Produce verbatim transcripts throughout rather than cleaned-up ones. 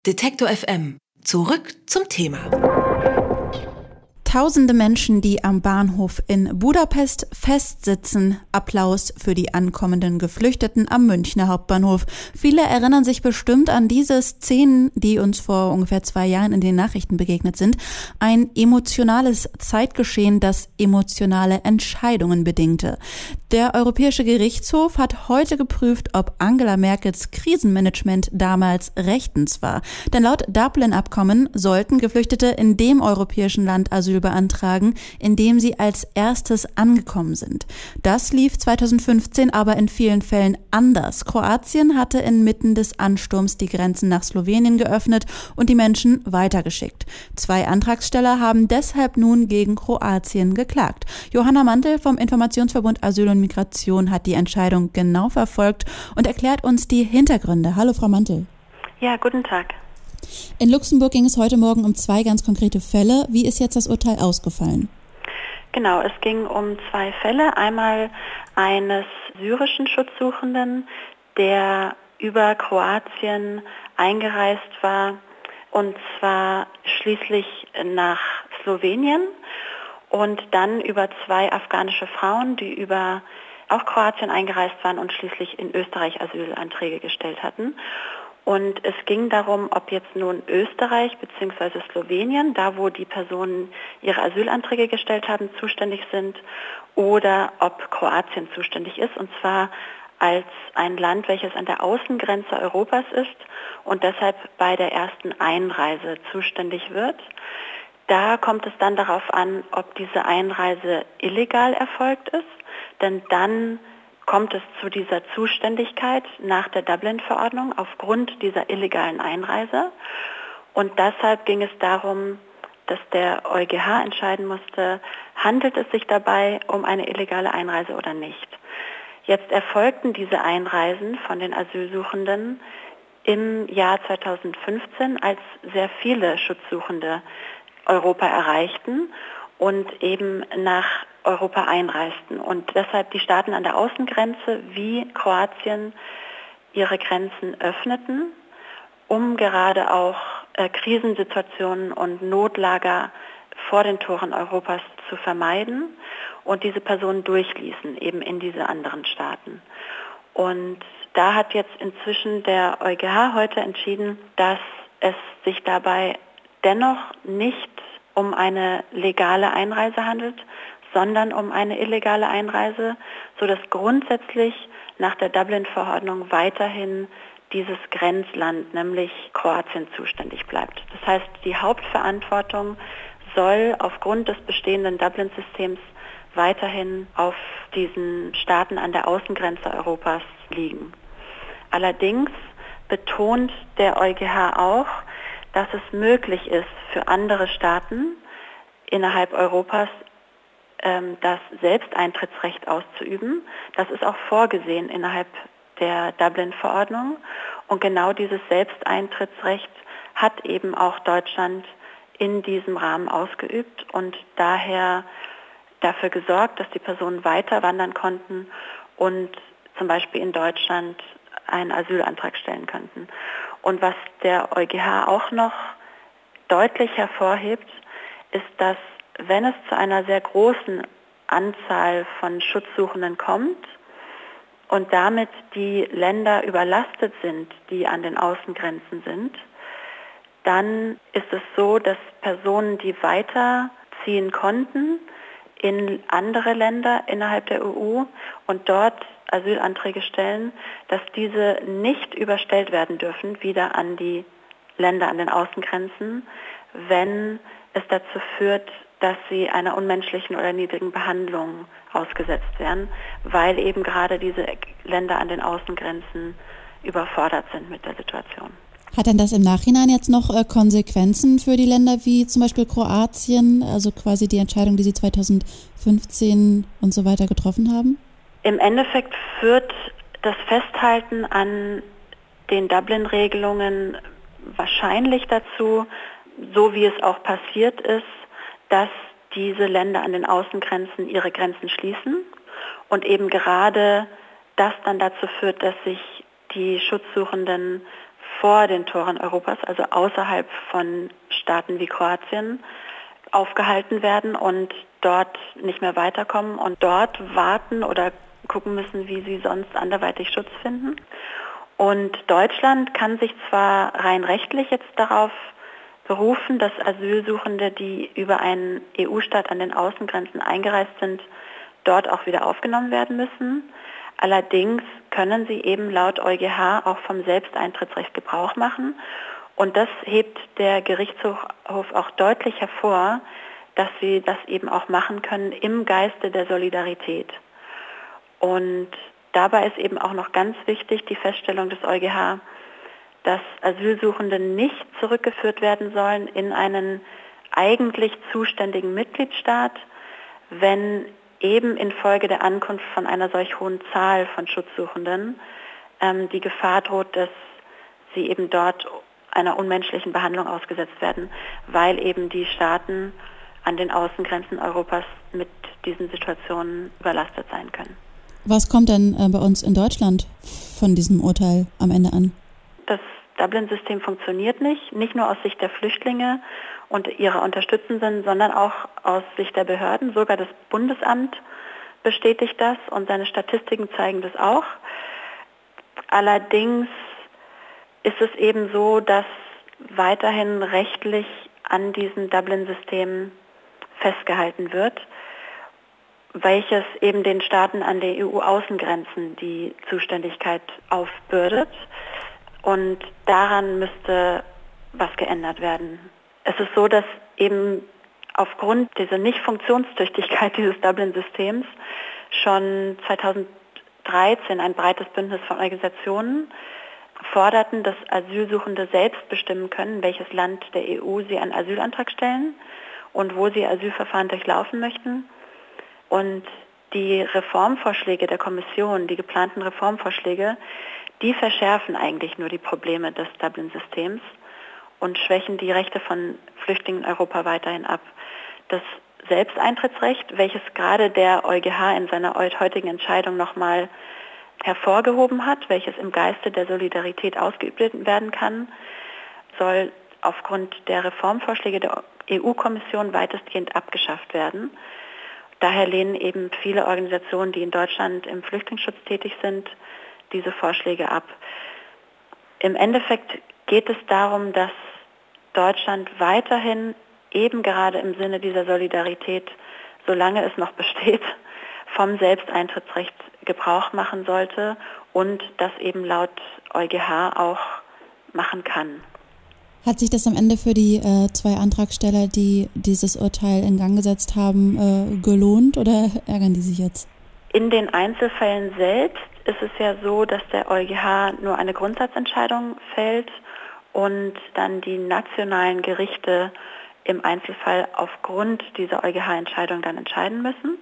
Detektor F M. Zurück zum Thema. Tausende Menschen, die am Bahnhof in Budapest festsitzen. Applaus für die ankommenden Geflüchteten am Münchner Hauptbahnhof. Viele erinnern sich bestimmt an diese Szenen, die uns vor ungefähr zwei Jahren in den Nachrichten begegnet sind. Ein emotionales Zeitgeschehen, das emotionale Entscheidungen bedingte. Der Europäische Gerichtshof hat heute geprüft, ob Angela Merkels Krisenmanagement damals rechtens war. Denn laut Dublin-Abkommen sollten Geflüchtete in dem europäischen Land Asyl beantragen, in dem sie als erstes angekommen sind. Das lief zweitausendfünfzehn aber in vielen Fällen anders. Kroatien hatte inmitten des Ansturms die Grenzen nach Slowenien geöffnet und die Menschen weitergeschickt. Zwei Antragsteller haben deshalb nun gegen Kroatien geklagt. Johanna Mantel vom Informationsverbund Asyl und Migration hat die Entscheidung genau verfolgt und erklärt uns die Hintergründe. Hallo, Frau Mantel. Ja, guten Tag. In Luxemburg ging es heute Morgen um zwei ganz konkrete Fälle. Wie ist jetzt das Urteil ausgefallen? Genau, es ging um zwei Fälle. Einmal eines syrischen Schutzsuchenden, der über Kroatien eingereist war, und zwar schließlich nach Slowenien, und dann über zwei afghanische Frauen, die über auch Kroatien eingereist waren und schließlich in Österreich Asylanträge gestellt hatten. Und es ging darum, ob jetzt nun Österreich bzw. Slowenien, da wo die Personen ihre Asylanträge gestellt haben, zuständig sind, oder ob Kroatien zuständig ist, und zwar als ein Land, welches an der Außengrenze Europas ist und deshalb bei der ersten Einreise zuständig wird. Da kommt es dann darauf an, ob diese Einreise illegal erfolgt ist, denn dann kommt es zu dieser Zuständigkeit nach der Dublin-Verordnung aufgrund dieser illegalen Einreise. Und deshalb ging es darum, dass der EuGH entscheiden musste, handelt es sich dabei um eine illegale Einreise oder nicht. Jetzt erfolgten diese Einreisen von den Asylsuchenden im Jahr zweitausendfünfzehn, als sehr viele Schutzsuchende Europa erreichten und eben nach Europa einreisten. Und deshalb die Staaten an der Außengrenze wie Kroatien ihre Grenzen öffneten, um gerade auch äh, Krisensituationen und Notlager vor den Toren Europas zu vermeiden und diese Personen durchließen, eben in diese anderen Staaten. Und da hat jetzt inzwischen der EuGH heute entschieden, dass es sich dabei dennoch nicht um eine legale Einreise handelt, sondern um eine illegale Einreise, sodass grundsätzlich nach der Dublin-Verordnung weiterhin dieses Grenzland, nämlich Kroatien, zuständig bleibt. Das heißt, die Hauptverantwortung soll aufgrund des bestehenden Dublin-Systems weiterhin auf diesen Staaten an der Außengrenze Europas liegen. Allerdings betont der EuGH auch, dass es möglich ist für andere Staaten innerhalb Europas, das Selbsteintrittsrecht auszuüben. Das ist auch vorgesehen innerhalb der Dublin-Verordnung. Und genau dieses Selbsteintrittsrecht hat eben auch Deutschland in diesem Rahmen ausgeübt und daher dafür gesorgt, dass die Personen weiter wandern konnten und zum Beispiel in Deutschland einen Asylantrag stellen könnten. Und was der EuGH auch noch deutlich hervorhebt, ist, dass wenn es zu einer sehr großen Anzahl von Schutzsuchenden kommt und damit die Länder überlastet sind, die an den Außengrenzen sind, dann ist es so, dass Personen, die weiterziehen konnten in andere Länder innerhalb der E U und dort Asylanträge stellen, dass diese nicht überstellt werden dürfen, wieder an die Länder an den Außengrenzen, wenn es dazu führt, dass sie einer unmenschlichen oder niedrigen Behandlung ausgesetzt werden, weil eben gerade diese Länder an den Außengrenzen überfordert sind mit der Situation. Hat denn das im Nachhinein jetzt noch äh, Konsequenzen für die Länder wie zum Beispiel Kroatien, also quasi die Entscheidung, die Sie zweitausendfünfzehn und so weiter getroffen haben? Im Endeffekt führt das Festhalten an den Dublin-Regelungen wahrscheinlich dazu, so wie es auch passiert ist, dass diese Länder an den Außengrenzen ihre Grenzen schließen und eben gerade das dann dazu führt, dass sich die Schutzsuchenden vor den Toren Europas, also außerhalb von Staaten wie Kroatien, aufgehalten werden und dort nicht mehr weiterkommen und dort warten oder gucken müssen, wie sie sonst anderweitig Schutz finden. Und Deutschland kann sich zwar rein rechtlich jetzt darauf berufen, dass Asylsuchende, die über einen E U-Staat an den Außengrenzen eingereist sind, dort auch wieder aufgenommen werden müssen. Allerdings können sie eben laut EuGH auch vom Selbsteintrittsrecht Gebrauch machen. Und das hebt der Gerichtshof auch deutlich hervor, dass sie das eben auch machen können im Geiste der Solidarität. Und dabei ist eben auch noch ganz wichtig die Feststellung des EuGH, dass Asylsuchende nicht zurückgeführt werden sollen in einen eigentlich zuständigen Mitgliedstaat, wenn eben infolge der Ankunft von einer solch hohen Zahl von Schutzsuchenden ähm, die Gefahr droht, dass sie eben dort einer unmenschlichen Behandlung ausgesetzt werden, weil eben die Staaten an den Außengrenzen Europas mit diesen Situationen überlastet sein können. Was kommt denn äh, bei uns in Deutschland von diesem Urteil am Ende an? Das Dublin-System funktioniert nicht, nicht nur aus Sicht der Flüchtlinge und ihrer Unterstützenden, sondern auch aus Sicht der Behörden. Sogar das Bundesamt bestätigt das und seine Statistiken zeigen das auch. Allerdings ist es eben so, dass weiterhin rechtlich an diesem Dublin-System festgehalten wird, welches eben den Staaten an den E U-Außengrenzen die Zuständigkeit aufbürdet. Und daran müsste was geändert werden. Es ist so, dass eben aufgrund dieser Nicht-Funktionstüchtigkeit dieses Dublin-Systems schon zweitausenddreizehn ein breites Bündnis von Organisationen forderten, dass Asylsuchende selbst bestimmen können, welches Land der E U sie einen Asylantrag stellen und wo sie Asylverfahren durchlaufen möchten. Und die Reformvorschläge der Kommission, die geplanten Reformvorschläge, die verschärfen eigentlich nur die Probleme des Dublin-Systems und schwächen die Rechte von Flüchtlingen in Europa weiterhin ab. Das Selbsteintrittsrecht, welches gerade der EuGH in seiner heutigen Entscheidung nochmal hervorgehoben hat, welches im Geiste der Solidarität ausgeübt werden kann, soll aufgrund der Reformvorschläge der E U-Kommission weitestgehend abgeschafft werden. Daher lehnen eben viele Organisationen, die in Deutschland im Flüchtlingsschutz tätig sind, diese Vorschläge ab. Im Endeffekt geht es darum, dass Deutschland weiterhin eben gerade im Sinne dieser Solidarität, solange es noch besteht, vom Selbsteintrittsrecht Gebrauch machen sollte und das eben laut EuGH auch machen kann. Hat sich das am Ende für die äh, zwei Antragsteller, die dieses Urteil in Gang gesetzt haben, äh, gelohnt oder ärgern die sich jetzt? In den Einzelfällen selbst ist es ja so, dass der EuGH nur eine Grundsatzentscheidung fällt und dann die nationalen Gerichte im Einzelfall aufgrund dieser EuGH-Entscheidung dann entscheiden müssen.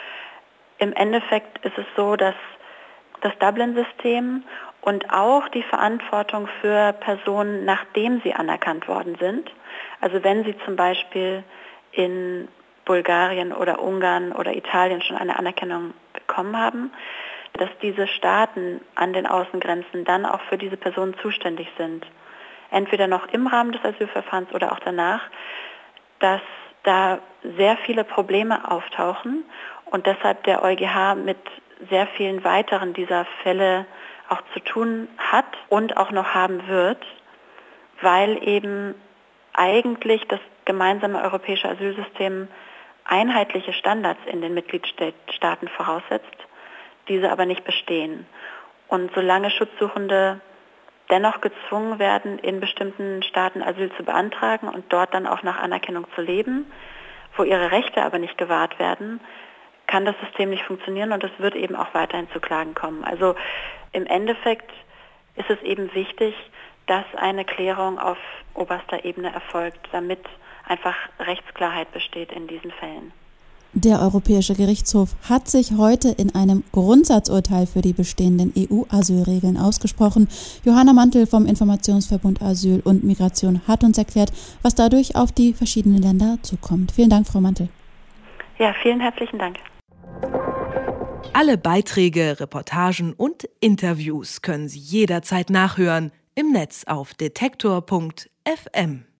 Im Endeffekt ist es so, dass das Dublin-System und auch die Verantwortung für Personen, nachdem sie anerkannt worden sind, also wenn sie zum Beispiel in Bulgarien oder Ungarn oder Italien schon eine Anerkennung bekommen haben, dass diese Staaten an den Außengrenzen dann auch für diese Personen zuständig sind, entweder noch im Rahmen des Asylverfahrens oder auch danach, dass da sehr viele Probleme auftauchen und deshalb der EuGH mit sehr vielen weiteren dieser Fälle auch zu tun hat und auch noch haben wird, weil eben eigentlich das gemeinsame europäische Asylsystem einheitliche Standards in den Mitgliedstaaten voraussetzt, diese aber nicht bestehen. Und solange Schutzsuchende dennoch gezwungen werden, in bestimmten Staaten Asyl zu beantragen und dort dann auch nach Anerkennung zu leben, wo ihre Rechte aber nicht gewahrt werden, kann das System nicht funktionieren und es wird eben auch weiterhin zu Klagen kommen. Also im Endeffekt ist es eben wichtig, dass eine Klärung auf oberster Ebene erfolgt, damit einfach Rechtsklarheit besteht in diesen Fällen. Der Europäische Gerichtshof hat sich heute in einem Grundsatzurteil für die bestehenden E U-Asylregeln ausgesprochen. Johanna Mantel vom Informationsverbund Asyl und Migration hat uns erklärt, was dadurch auf die verschiedenen Länder zukommt. Vielen Dank, Frau Mantel. Ja, vielen herzlichen Dank. Alle Beiträge, Reportagen und Interviews können Sie jederzeit nachhören im Netz auf detektor punkt f m.